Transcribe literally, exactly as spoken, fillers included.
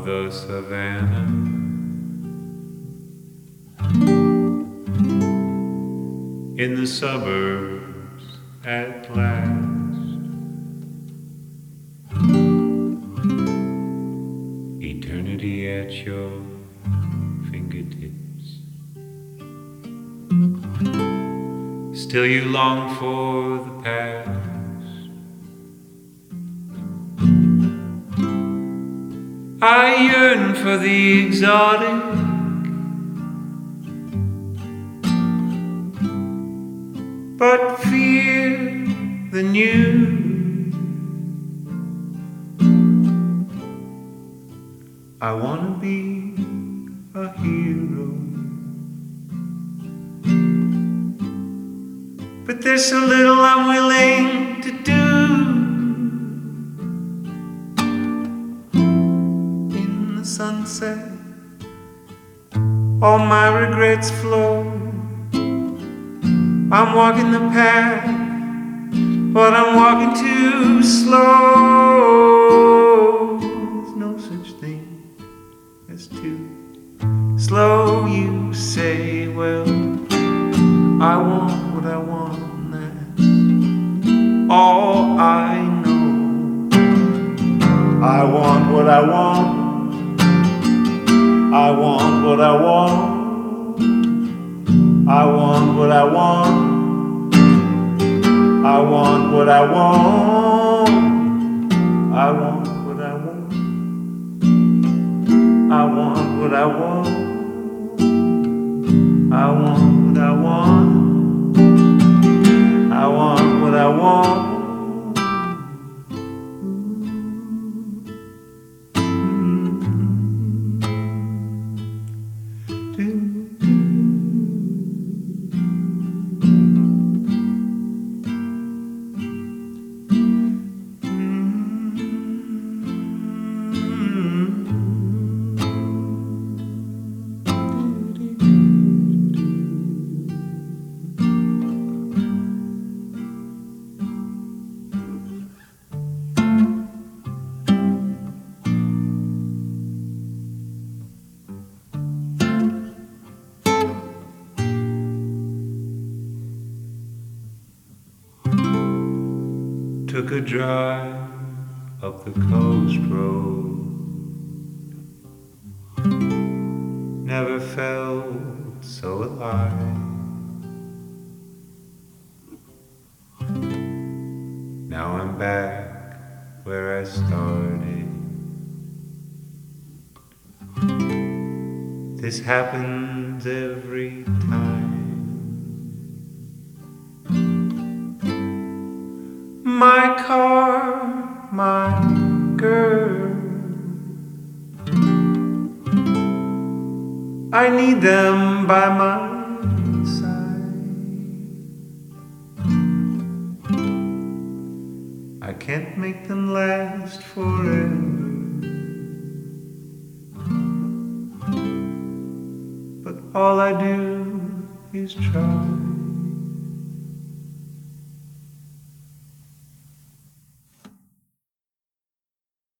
the savannah. In the suburbs at last, eternity at your fingertips. Still you long for the past. I yearn for the exotic, but fear the new. I wanna be a hero, but there's so little I'm willing to do. In the sunset, all my regrets flow. I'm walking the path, but I'm walking too slow. There's no such thing as too slow. You say, well, I want what I want, and that's all I know. I want what I want. I want what I want. I want what I want. I want what I want. I want what I want. I want what I want. I want what I want. I want what I want. Took a drive up the coast road. Never felt so alive. Now I'm back where I started. This happens every time. My car, my girl, I need them by my side. I can't make them last forever, but all I do is try.